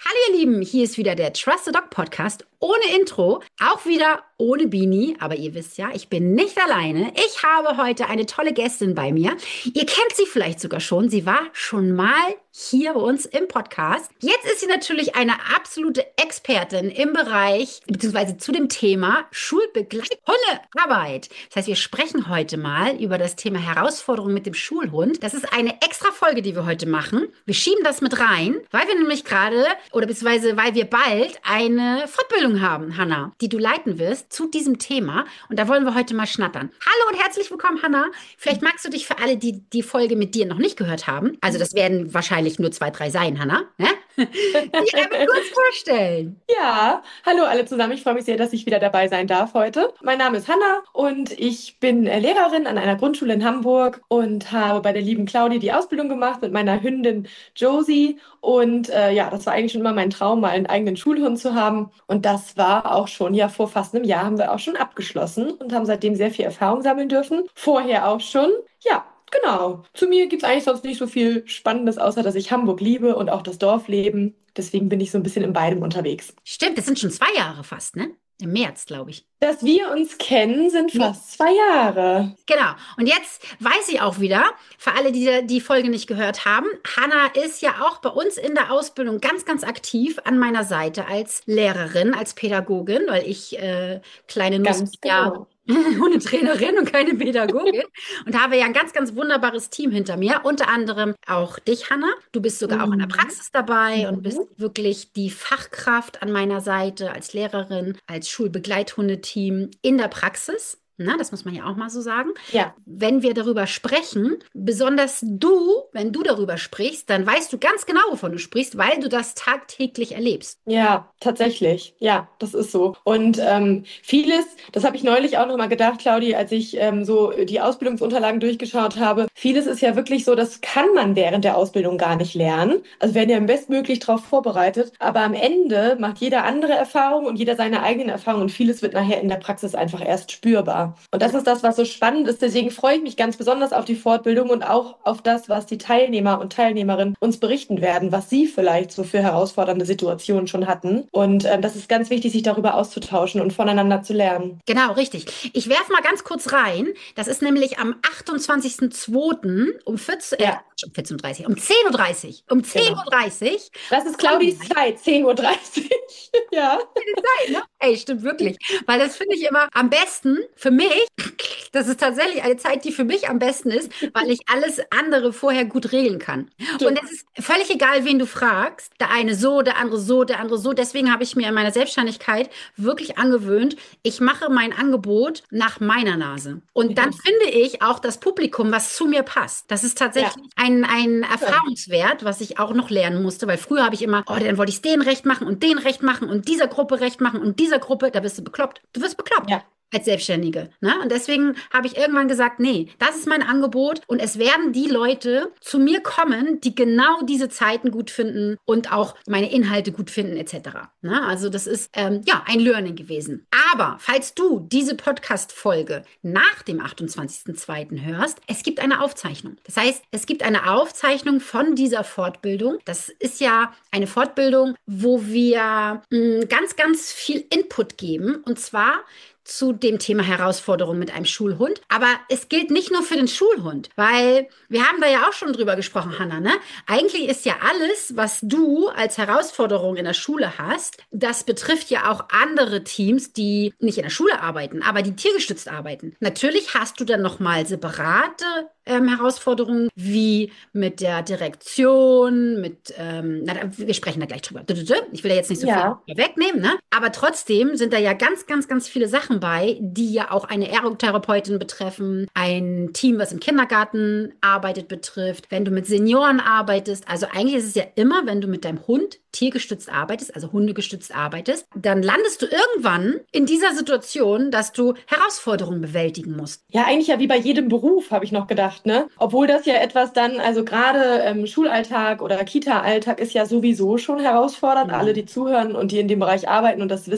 Hallo ihr Lieben, hier ist wieder der Trust the Dog Podcast ohne Intro, auch wieder ohne Bini, aber ihr wisst ja, ich bin nicht alleine. Ich habe heute eine tolle Gästin bei mir. Ihr kennt sie vielleicht sogar schon, sie war schon mal hier bei uns im Podcast. Jetzt ist sie natürlich eine absolute Expertin im Bereich, beziehungsweise zu dem Thema Schulbegleithundearbeit. Das heißt, wir sprechen heute mal über das Thema Herausforderungen mit dem Schulhund. Das ist eine extra Folge, die wir heute machen. Wir schieben das mit rein, weil wir nämlich gerade, oder beziehungsweise weil wir bald eine Fortbildung haben, Hanna, die du leiten wirst zu diesem Thema. Und da wollen wir heute mal schnattern. Hallo und herzlich willkommen, Hanna. Vielleicht magst du dich für alle, die die Folge mit dir noch nicht gehört haben, also das werden wahrscheinlich nur 2, 3 sein, Hanna, ne? Dich einmal kurz vorstellen. Ja, hallo alle zusammen. Ich freue mich sehr, dass ich wieder dabei sein darf heute. Mein Name ist Hanna und ich bin Lehrerin an einer Grundschule in Hamburg und habe bei der lieben Claudi die Ausbildung gemacht mit meiner Hündin Josie. Und ja, das war eigentlich schon immer mein Traum, mal einen eigenen Schulhund zu haben. Und das war auch schon, ja, vor fast einem Jahr haben wir auch schon abgeschlossen und haben seitdem sehr viel Erfahrung sammeln dürfen. Vorher auch schon. Ja. Genau. Zu mir gibt es eigentlich sonst nicht so viel Spannendes, außer dass ich Hamburg liebe und auch das Dorfleben. Deswegen bin ich so ein bisschen in beidem unterwegs. Stimmt, das sind schon 2 Jahre fast, ne? Im März, glaube ich. Dass wir uns kennen, sind Nee. fast 2 Jahre. Genau. Und jetzt weiß ich auch wieder, für alle, die die Folge nicht gehört haben, Hanna ist ja auch bei uns in der Ausbildung ganz, ganz aktiv an meiner Seite als Lehrerin, als Pädagogin, weil ich kleine Nuss Ganz ja genau. Hundetrainerin und keine Pädagogin und habe ja ein ganz, ganz wunderbares Team hinter mir, unter anderem auch dich, Hanna. Du bist sogar auch in der Mhm. Praxis dabei und bist Mhm. wirklich die Fachkraft an meiner Seite als Lehrerin, als Schulbegleithundeteam in der Praxis. Na, das muss man ja auch mal so sagen. Ja. Wenn wir darüber sprechen, besonders du, wenn du darüber sprichst, dann weißt du ganz genau, wovon du sprichst, weil du das tagtäglich erlebst. Ja, tatsächlich. Ja, das ist so. Und vieles, das habe ich neulich auch nochmal gedacht, Claudi, als ich so die Ausbildungsunterlagen durchgeschaut habe. Vieles ist ja wirklich so, das kann man während der Ausbildung gar nicht lernen. Also werden ja bestmöglich darauf vorbereitet. Aber am Ende macht jeder andere Erfahrungen und jeder seine eigenen Erfahrungen und vieles wird nachher in der Praxis einfach erst spürbar. Und das ist das, was so spannend ist. Deswegen freue ich mich ganz besonders auf die Fortbildung und auch auf das, was die Teilnehmer und Teilnehmerinnen uns berichten werden, was sie vielleicht so für herausfordernde Situationen schon hatten. Und das ist ganz wichtig, sich darüber auszutauschen und voneinander zu lernen. Genau, richtig. Ich werfe mal ganz kurz rein. Das ist nämlich am 28.02. um 14, Ja, um 14:30 um 10:30 Uhr. Um 10:30 genau. Uhr dreißig Das ist Claudis online. Zeit, 10:30 Uhr. Ja. Ne? Ey, stimmt wirklich. Weil das finde ich immer am besten für mich. Das ist tatsächlich eine Zeit, die für mich am besten ist, weil ich alles andere vorher gut regeln kann. Und Stimmt. es ist völlig egal, wen du fragst. Der eine so, der andere so, der andere so. Deswegen habe ich mir in meiner Selbstständigkeit wirklich angewöhnt, ich mache mein Angebot nach meiner Nase. Und dann Ja. finde ich auch das Publikum, was zu mir passt. Das ist Ja. tatsächlich ein Ja. Erfahrungswert, was ich auch noch lernen musste, weil früher habe ich immer, oh, dann wollte ich es denen recht machen und denen recht machen und dieser Gruppe recht machen und dieser Gruppe, da bist du bekloppt. Du wirst bekloppt Ja. als Selbstständige. Ne? Und deswegen habe ich irgendwann gesagt, nee, das ist mein Angebot und es werden die Leute zu mir kommen, die genau diese Zeiten gut finden und auch meine Inhalte gut finden etc. Ne? Also das ist ja ein Learning gewesen. Aber falls du diese Podcast-Folge nach dem 28.02. hörst, es gibt eine Aufzeichnung. Das heißt, es gibt eine Aufzeichnung von dieser Fortbildung. Das ist ja eine Fortbildung, wo wir ganz, ganz viel Input geben und zwar zu dem Thema Herausforderung mit einem Schulhund. Aber es gilt nicht nur für den Schulhund, weil wir haben da ja auch schon drüber gesprochen, Hanna, ne? Eigentlich ist ja alles, was du als Herausforderung in der Schule hast, das betrifft ja auch andere Teams, die nicht in der Schule arbeiten, aber die tiergestützt arbeiten. Natürlich hast du dann nochmal separate Herausforderungen wie mit der Direktion, wir sprechen da gleich drüber. Ich will ja jetzt nicht so viel Ja. wegnehmen, ne? Aber trotzdem sind da ja ganz, ganz, ganz viele Sachen bei, die ja auch eine Ergotherapeutin betreffen, ein Team, was im Kindergarten arbeitet, betrifft, wenn du mit Senioren arbeitest. Also eigentlich ist es ja immer, wenn du mit deinem Hund tiergestützt arbeitest, also hundegestützt arbeitest, dann landest du irgendwann in dieser Situation, dass du Herausforderungen bewältigen musst. Ja, eigentlich ja wie bei jedem Beruf, habe ich noch gedacht, ne? Obwohl das ja etwas dann, also gerade Schulalltag oder Kita-Alltag ist ja sowieso schon herausfordernd. Alle, Mhm. die zuhören und die in dem Bereich arbeiten und das wissen,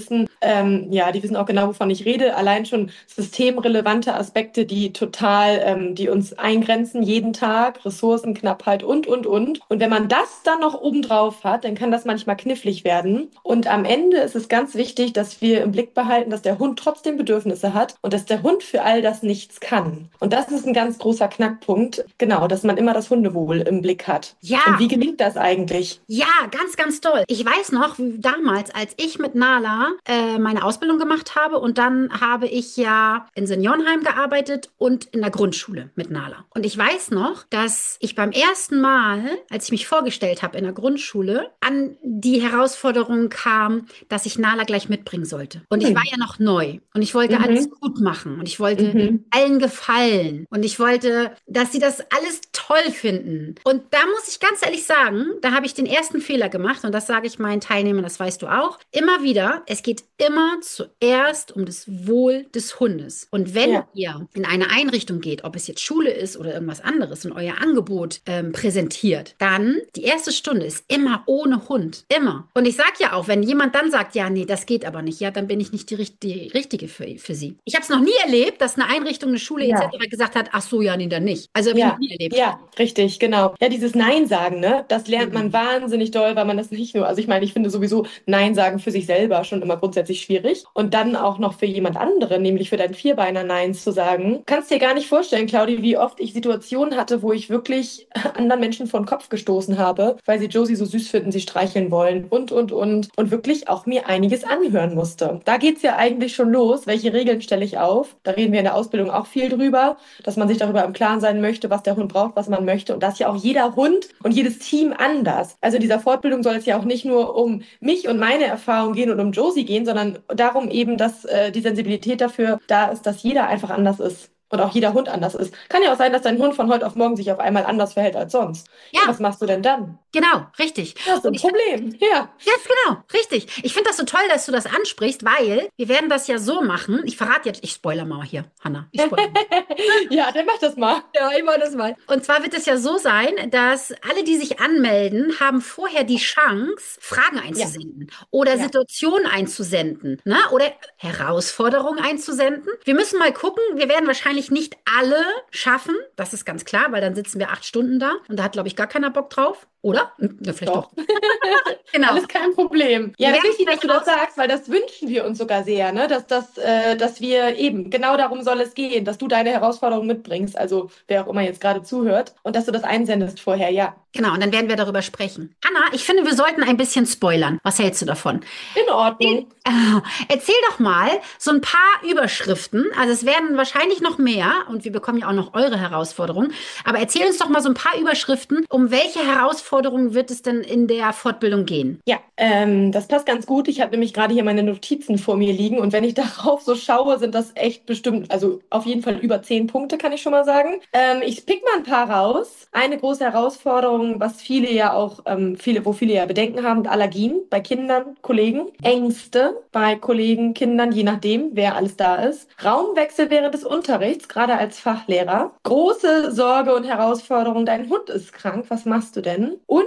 ja, die wissen auch genau, wovon ich rede. Allein schon systemrelevante Aspekte, die total, die uns eingrenzen jeden Tag, Ressourcenknappheit und. Und wenn man das dann noch obendrauf hat, dann kann das manchmal knifflig werden. Und am Ende ist es ganz wichtig, dass wir im Blick behalten, dass der Hund trotzdem Bedürfnisse hat und dass der Hund für all das nichts kann. Und das ist ein ganz großer Knackpunkt, genau, dass man immer das Hundewohl im Blick hat. Und Ja, wie gelingt das eigentlich? ja, ganz, ganz toll. Ich weiß noch, damals, als ich mit Nala meine Ausbildung gemacht habe und dann habe ich ja in Seniorenheim gearbeitet und in der Grundschule mit Nala. Und ich weiß noch, dass ich beim ersten Mal, als ich mich vorgestellt habe in der Grundschule, an die Herausforderung kam, dass ich Nala gleich mitbringen sollte. Und ich war Hm. ja noch neu und ich wollte alles Mhm. gut machen und ich wollte Mhm. allen gefallen und ich wollte, dass sie das alles toll finden. Und da muss ich ganz ehrlich sagen, da habe ich den ersten Fehler gemacht und das sage ich meinen Teilnehmern, das weißt du auch, immer wieder, es geht immer zuerst um das Wohl des Hundes. Und wenn Ja, ihr in eine Einrichtung geht, ob es jetzt Schule ist oder irgendwas anderes und euer Angebot präsentiert, dann die erste Stunde ist immer ohne Hund. Immer. Und ich sage ja auch, wenn jemand dann sagt, ja, nee, das geht aber nicht, ja, dann bin ich nicht die Richtige für sie. Ich habe es noch nie erlebt, dass eine Einrichtung, eine Schule ja. etc. gesagt hat, ach so, ja, nee, dann nicht. Also habe ich noch Ja, nie erlebt. ja, richtig, genau. Ja, dieses Nein sagen, ne, das lernt man Mhm. wahnsinnig doll, weil man das nicht nur, also ich meine, ich finde sowieso Nein sagen für sich selber schon immer grundsätzlich schwierig und dann auch noch für jemand anderen, nämlich für deinen Vierbeiner Neins zu sagen. Kannst dir gar nicht vorstellen, Claudi, wie oft ich Situationen hatte, wo ich wirklich anderen Menschen vor den Kopf gestoßen habe, weil sie Josie so süß finden, sie streicheln wollen und wirklich auch mir einiges anhören musste. Da geht's ja eigentlich schon los. Welche Regeln stelle ich auf? Da reden wir in der Ausbildung auch viel drüber, dass man sich darüber im Klaren sein möchte, was der Hund braucht, was man möchte. Und das ist ja auch jeder Hund und jedes Team anders. Also in dieser Fortbildung soll es ja auch nicht nur um mich und meine Erfahrung gehen und um Josie gehen, sondern darum eben, dass die Sensibilität dafür da ist, dass jeder einfach anders ist. Und auch jeder Hund anders ist. Kann ja auch sein, dass dein Hund von heute auf morgen sich auf einmal anders verhält als sonst. Ja, was Ja, machst du denn dann? genau, richtig. Das ist Und ein ich Problem. Ja. Ganz genau, richtig. Ich finde das so toll, dass du das ansprichst, weil wir werden das ja so machen. Ich verrate jetzt, ich spoiler mal hier, Hanna. Ich spoiler mal. Ja, dann mach das mal. Ja, ich mache das mal. Und zwar wird es ja so sein, dass alle, die sich anmelden, haben vorher die Chance, Fragen Ja, einzusenden oder ja. Situationen einzusenden, ne? Oder Herausforderungen einzusenden. Wir müssen mal gucken. Wir werden wahrscheinlich nicht alle schaffen. Das ist ganz klar, weil dann sitzen wir 8 Stunden da und da hat, glaube ich, gar keiner Bock drauf. Oder? Ja, vielleicht doch. Doch. Genau. Alles kein Problem. Wir Ja, ist werden wichtig, dass vielleicht du das sagst, weil das wünschen wir uns sogar sehr, ne? Dass wir eben, genau darum soll es gehen, dass du deine Herausforderungen mitbringst, also wer auch immer jetzt gerade zuhört, und dass du das einsendest vorher, ja. Genau, und dann werden wir darüber sprechen. Hanna, ich finde, wir sollten ein bisschen spoilern. Was hältst du davon? In Erzähl, Ordnung. erzähl doch mal so ein paar Überschriften. Also es werden wahrscheinlich noch mehr und wir bekommen ja auch noch eure Herausforderungen. Aber erzähl uns doch mal so ein paar Überschriften. Um welche Herausforderungen wird es denn in der Fortbildung gehen? Ja, das passt ganz gut. Ich habe nämlich gerade hier meine Notizen vor mir liegen und wenn ich darauf so schaue, sind das echt bestimmt, also auf jeden Fall über 10 Punkte, kann ich schon mal sagen. Ich pick mal ein paar raus. Eine große Herausforderung, was viele ja auch, wo viele ja Bedenken haben, Allergien bei Kindern, Kollegen, Ängste bei Kollegen, Kindern, je nachdem, wer alles da ist. Raumwechsel während des Unterrichts, gerade als Fachlehrer. Große Sorge und Herausforderung, dein Hund ist krank, was machst du denn? Und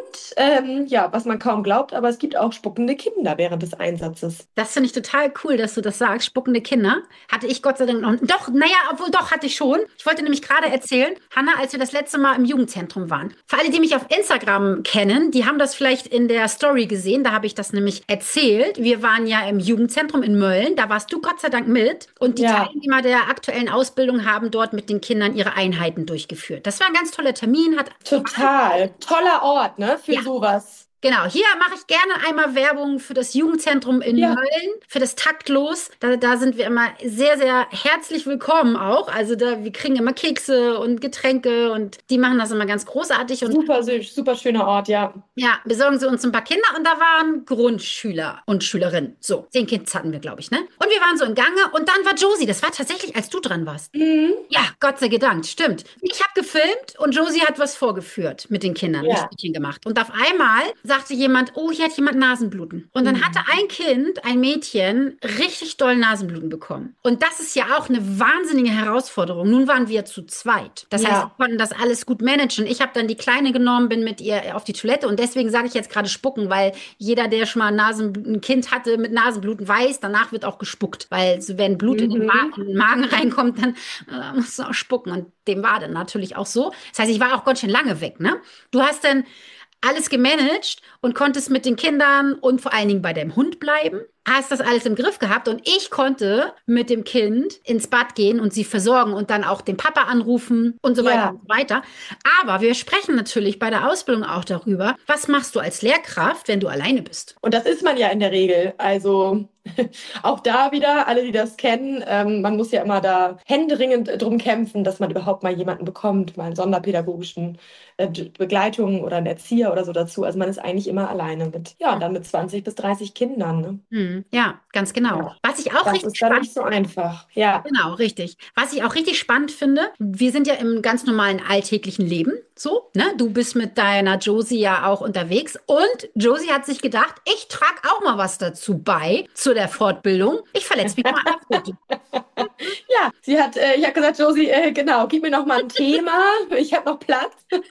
ja, was man kaum glaubt, aber es gibt auch spuckende Kinder während des Einsatzes. Das finde ich total cool, dass du das sagst. Spuckende Kinder. Hatte ich Gott sei Dank noch. Doch, naja, obwohl doch, hatte ich schon. Ich wollte nämlich gerade erzählen, Hanna, als wir das letzte Mal im Jugendzentrum waren. Für alle, die mich auf Instagram kennen, die haben das vielleicht in der Story gesehen. Da habe ich das nämlich erzählt. Wir waren ja im Jugendzentrum in Mölln. Da warst du Gott sei Dank mit. Und die Ja, Teilnehmer der aktuellen Ausbildung haben dort mit den Kindern ihre Einheiten durchgeführt. Das war ein ganz toller Termin. Hat total. Toller Ort, ne, für ja, sowas. genau, hier mache ich gerne einmal Werbung für das Jugendzentrum in Ja, Mölln, für das Taktlos. Da sind wir immer sehr, sehr herzlich willkommen auch. Also wir kriegen immer Kekse und Getränke und die machen das immer ganz großartig. Und super süß, super schöner Ort, ja. ja, besorgen sie uns ein paar Kinder und da waren Grundschüler und Schülerinnen. So, 10 Kids hatten wir, glaube ich, ne? Und wir waren so im Gange und dann war Josie. Das war tatsächlich, als du dran warst. Mhm. Ja, Gott sei Dank, stimmt. Ich habe gefilmt und Josie hat was vorgeführt mit den Kindern, ein Ja, Spielchen gemacht. Und auf einmal sagte jemand, oh, hier hat jemand Nasenbluten. Und dann hatte ein Kind, ein Mädchen, richtig doll Nasenbluten bekommen. Und das ist ja auch eine wahnsinnige Herausforderung. Nun waren wir zu zweit. Das heißt, wir Ja. konnten das alles gut managen. Ich habe dann die Kleine genommen, bin mit ihr auf die Toilette und deswegen sage ich jetzt gerade spucken, weil jeder, der schon mal ein Kind hatte mit Nasenbluten, weiß, danach wird auch gespuckt. Weil so, wenn Blut Mhm. in den Magen reinkommt, dann musst du auch spucken. Und dem war dann natürlich auch so. Das heißt, ich war auch ganz schön lange weg, ne? Du hast dann alles gemanagt und konntest mit den Kindern und vor allen Dingen bei deinem Hund bleiben. Hast das alles im Griff gehabt und ich konnte mit dem Kind ins Bad gehen und sie versorgen und dann auch den Papa anrufen und so weiter Ja. und so weiter. Aber wir sprechen natürlich bei der Ausbildung auch darüber, was machst du als Lehrkraft, wenn du alleine bist? Und das ist man ja in der Regel. Also auch da wieder, alle, die das kennen, man muss ja immer da händeringend drum kämpfen, dass man überhaupt mal jemanden bekommt, mal einen sonderpädagogischen Begleitung oder einen Erzieher oder so dazu. Also man ist eigentlich immer alleine mit, ja, und dann mit 20 bis 30 Kindern. Ne? Ja, ganz genau. Ja, Was ich auch das richtig ist dann spannend nicht so einfach. Ja. Genau, richtig. Was ich auch richtig spannend finde, wir sind ja im ganz normalen alltäglichen Leben so, ne? Du bist mit deiner Josie ja auch unterwegs und Josie hat sich gedacht, ich trage auch mal was dazu bei zu der Fortbildung. Ich verletze mich mal an der Pfote. Ja, ich habe gesagt, Josie, genau, gib mir noch mal ein Thema. Ich habe noch Platz.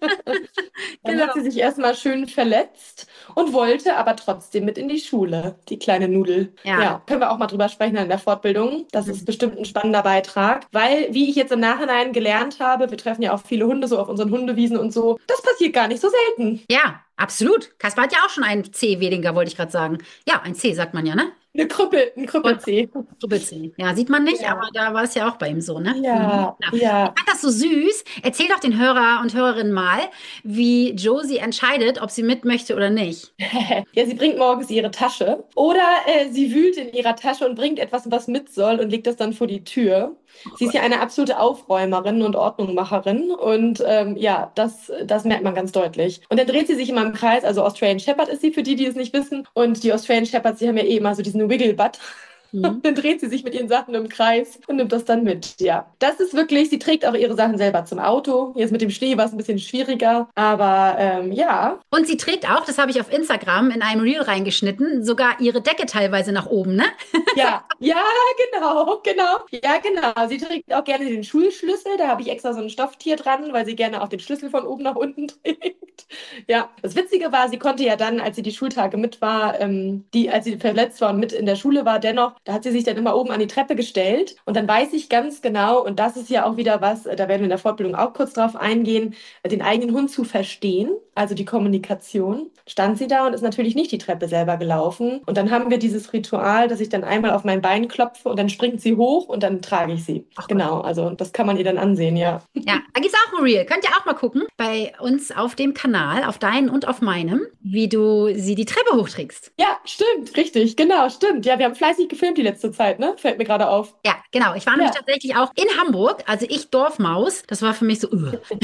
Dann hat Genau. sie sich erstmal schön verletzt und wollte aber trotzdem mit in die Schule, die kleine Nudel. Ja. Ja, können wir auch mal drüber sprechen in der Fortbildung. Das ist bestimmt ein spannender Beitrag, weil, wie ich jetzt im Nachhinein gelernt habe, wir treffen ja auch viele Hunde so auf unseren Hundewiesen und so, das passiert gar nicht so selten. Ja, absolut. Kaspar hat ja auch schon einen C weniger, wollte ich gerade sagen. Ja, ein C sagt man ja, ne? Ein Und Krüppelzeh. Doppelzeh. Ja, sieht man nicht, aber Ja, da war es ja auch bei ihm so, ne? ja, Ja. Ich ja. fand das so süß. Erzähl doch den Hörer und Hörerinnen mal, wie Josie entscheidet, ob sie mit möchte oder nicht. Ja, sie bringt morgens ihre Tasche oder sie wühlt in ihrer Tasche und bringt etwas, was mit soll und legt das dann vor die Tür. Oh Sie ist Gott. ja eine absolute Aufräumerin und Ordnungmacherin und ja, das merkt man ganz deutlich. Und dann dreht sie sich immer im Kreis, also Australian Shepherd ist sie, für die, die es nicht wissen. Und die Australian Shepherds, die haben ja eh immer so diesen Wiggle-Butt. Mhm. Und dann dreht sie sich mit ihren Sachen im Kreis und nimmt das dann mit. Ja, das ist wirklich, sie trägt auch ihre Sachen selber zum Auto. Jetzt mit dem Schnee war es ein bisschen schwieriger, aber ja. Und sie trägt auch, das habe ich auf Instagram in einem Reel reingeschnitten, sogar ihre Decke teilweise nach oben, ne? Ja, ja, genau, genau. Ja, genau. Sie trägt auch gerne den Schulschlüssel. Da habe ich extra so ein Stofftier dran, weil sie gerne auch den Schlüssel von oben nach unten trägt. Ja, das Witzige war, sie konnte ja dann, als sie die Schultage mit war, als sie verletzt war und mit in der Schule war, dennoch, da hat sie sich dann immer oben an die Treppe gestellt. Und dann weiß ich ganz genau, und das ist ja auch wieder was, da werden wir in der Fortbildung auch kurz drauf eingehen, den eigenen Hund zu verstehen, also die Kommunikation. Stand sie da und ist natürlich nicht die Treppe selber gelaufen. Und dann haben wir dieses Ritual, dass ich dann einmal auf mein Bein klopfe und dann springt sie hoch und dann trage ich sie. Ach Gott. Genau, also das kann man ihr dann ansehen, ja. Ja, da gibt es auch ein Reel. Könnt ihr auch mal gucken bei uns auf dem Kanal, auf deinen und auf meinem, wie du sie die Treppe hochträgst. Ja, stimmt, richtig, genau, stimmt. Ja, wir haben fleißig gefilmt die letzte Zeit, ne? Fällt mir gerade auf. Ja, genau. Ich war nämlich Ja, tatsächlich auch in Hamburg, also ich Dorfmaus. Das war für mich so,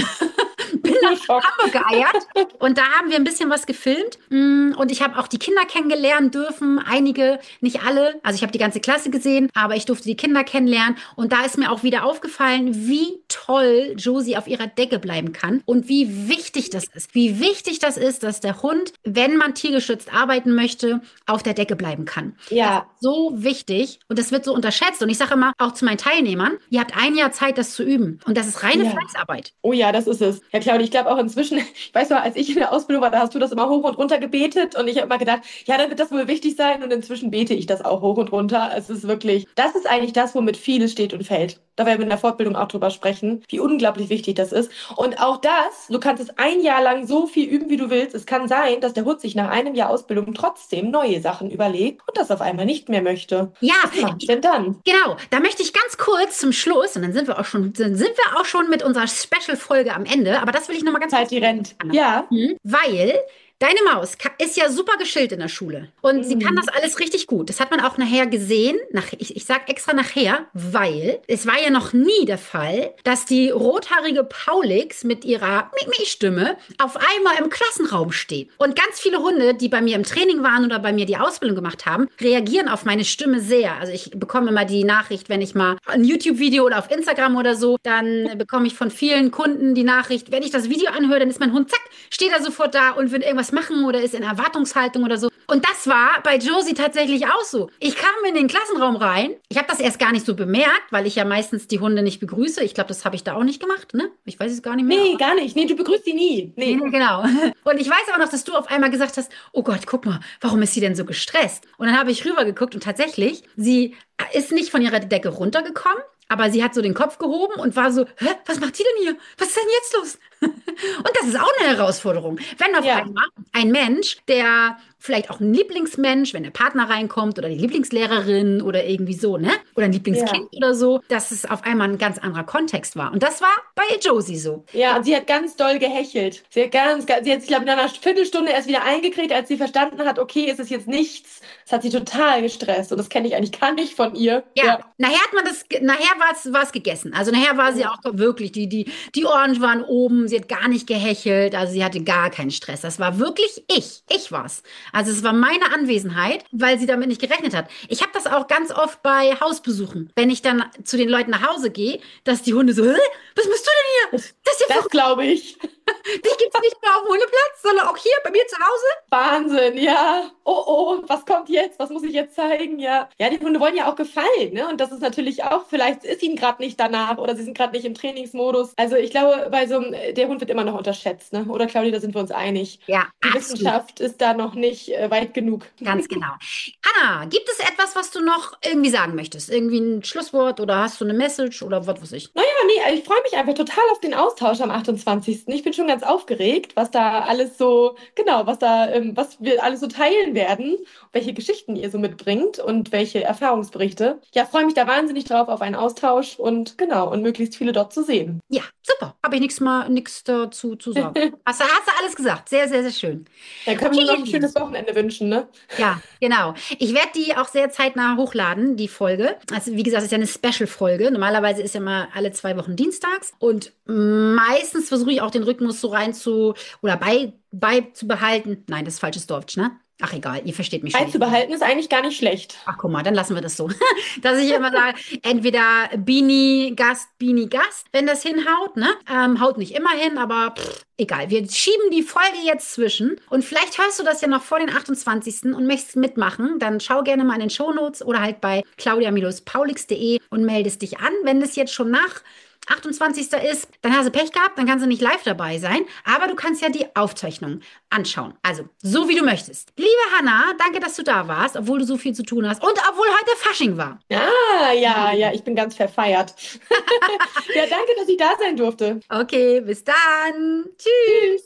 bin nach Schock. Hamburg geeiert und da haben wir ein bisschen was gefilmt. Und ich habe auch die Kinder kennengelernt dürfen. Einige, nicht alle. Also ich habe die ganze Klasse gesehen, aber ich durfte die Kinder kennenlernen. Und da ist mir auch wieder aufgefallen, wie toll Josie auf ihrer Decke bleiben kann und wie wichtig das ist. Wie wichtig das ist, dass der Hund, wenn man tiergeschützt arbeiten möchte, auf der Decke bleiben kann. Das ist Ja, so wichtig und das wird so unterschätzt. Und ich sage immer auch zu meinen Teilnehmern, ihr habt ein Jahr Zeit, das zu üben. Und das ist reine ja. Fleißarbeit. Oh ja, das ist es. Ja, Claudia, ich glaube auch inzwischen, ich weiß noch, als ich in der Ausbildung war, da hast du das immer hoch und runter gebetet und ich habe immer gedacht, ja, dann wird das wohl wichtig sein und inzwischen bete ich das auch hoch und runter. Es ist wirklich, das ist eigentlich das, womit vieles steht und fällt. Da werden wir in der Fortbildung auch drüber sprechen, wie unglaublich wichtig das ist. Und auch das, du kannst es ein Jahr lang so viel üben, wie du willst. Es kann sein, dass der Hund sich nach einem Jahr Ausbildung trotzdem neue Sachen überlegt und das auf einmal nicht mehr möchte. Ja, Was mache ich denn dann? genau. Da möchte ich ganz kurz zum Schluss, und dann sind wir auch schon mit unserer Special-Folge am Ende, aber das will ich noch mal ganz kurz Zeit, die rennt. sagen. Ja. Weil deine Maus ist ja super geschillt in der Schule und sie kann das Mhm. alles richtig gut. Das hat man auch nachher gesehen. Ich sage extra nachher, weil es war ja noch nie der Fall, dass die rothaarige Paulix mit ihrer Mimi-Stimme auf einmal im Klassenraum steht. Und ganz viele Hunde, die bei mir im Training waren oder bei mir die Ausbildung gemacht haben, reagieren auf meine Stimme sehr. Also ich bekomme immer die Nachricht, wenn ich mal ein YouTube-Video oder auf Instagram oder so, dann bekomme ich von vielen Kunden die Nachricht, wenn ich das Video anhöre, dann ist mein Hund, zack, steht er sofort da und will irgendwas irgendwas machen oder ist in Erwartungshaltung oder so. Und das war bei Josie tatsächlich auch so. Ich kam in den Klassenraum rein. Ich habe das erst gar nicht so bemerkt, weil ich ja meistens die Hunde nicht begrüße. Ich glaube, das habe ich da auch nicht gemacht, ne? Ich weiß es gar nicht mehr. Nee, gar nicht. Nee, du begrüßt sie nie. Nee, Nee. nee, genau. Und ich weiß auch noch, dass du auf einmal gesagt hast, oh Gott, guck mal, warum ist sie denn so gestresst? Und dann habe ich rübergeguckt und tatsächlich, sie ist nicht von ihrer Decke runtergekommen, aber sie hat so den Kopf gehoben und war so, hä, was macht die denn hier? Was ist denn jetzt los? Und das ist auch eine Herausforderung. Wenn auf Ja, einmal ein Mensch, der vielleicht auch ein Lieblingsmensch, wenn der Partner reinkommt oder die Lieblingslehrerin oder irgendwie so, ne? Oder ein Lieblingskind ja. oder so, dass es auf einmal ein ganz anderer Kontext war. Und das war bei Josie so. Ja, und sie hat ganz doll gehechelt. Sie hat sich, glaube ich, nach einer Viertelstunde erst wieder eingekriegt, als sie verstanden hat, okay, es ist jetzt nichts. Das hat sie total gestresst. Und das kenne ich eigentlich gar nicht von ihr. Ja, Ja. nachher war es gegessen. Also nachher war sie auch wirklich, die Ohren waren oben, sie hat gar nicht gehechelt, also sie hatte gar keinen Stress. Das war wirklich ich. Ich war's. Also es war meine Anwesenheit, weil sie damit nicht gerechnet hat. Ich habe das auch ganz oft bei Hausbesuchen, wenn ich dann zu den Leuten nach Hause gehe, dass die Hunde so, hä, was machst du denn hier? Das ist ja Das glaube ich. dich gibt's nicht mehr auf dem Hundeplatz, sondern auch hier bei mir zu Hause. Wahnsinn, ja. Oh, oh, was kommt jetzt? Was muss ich jetzt zeigen? Ja. Ja, die Hunde wollen ja auch gefallen, ne? Und das ist natürlich auch, vielleicht ist ihnen gerade nicht danach oder sie sind gerade nicht im Trainingsmodus. Also ich glaube, der Hund wird immer noch unterschätzt, ne? Oder Claudia, da sind wir uns einig. Ja, Die absolut. Wissenschaft ist da noch nicht weit genug. Ganz genau. Anna, gibt es etwas, was du noch irgendwie sagen möchtest? Irgendwie ein Schlusswort oder hast du eine Message oder was weiß ich? Naja, nee, ich freue mich einfach total auf den Austausch am 28. Ich bin schon ganz aufgeregt, was da alles so, genau, was wir alles so teilen werden, welche Geschichten ihr so mitbringt und welche Erfahrungsberichte. Ja, freue mich da wahnsinnig drauf auf einen Austausch und genau, und möglichst viele dort zu sehen. Ja, super. Habe ich nichts dazu zu sagen. Hast du alles gesagt? Sehr, sehr, sehr schön. Dann können wir Okay, nur noch ihr ein Lieben. schönes Wochenende wünschen, ne? Ja, genau. Ich werde die auch sehr zeitnah hochladen, die Folge. Also, wie gesagt, es ist ja eine Special-Folge. Normalerweise ist ja mal alle 2 Wochen dienstags. Und meistens versuche ich auch den Rhythmus so oder beizubehalten. Nein, das ist falsches Deutsch, ne? Ach, egal, ihr versteht mich schon. Beizubehalten ist eigentlich gar nicht schlecht. Ach, guck mal, dann lassen wir das so. Dass ich immer sage, entweder Beanie, Gast, wenn das hinhaut, ne? Haut nicht immer hin, aber egal. Wir schieben die Folge jetzt zwischen und vielleicht hörst du das ja noch vor den 28. und möchtest mitmachen. Dann schau gerne mal in den Shownotes oder halt bei claudia-paulix.de und meldest dich an. Wenn das jetzt schon nach 28. ist, dann hast du Pech gehabt, dann kannst du nicht live dabei sein, aber du kannst ja die Aufzeichnung anschauen. Also, so wie du möchtest. Liebe Hanna, danke, dass du da warst, obwohl du so viel zu tun hast und obwohl heute Fasching war. Ah, ja, ja, ich bin ganz verfeiert. Ja, danke, dass ich da sein durfte. Okay, bis dann. Tschüss. Tschüss.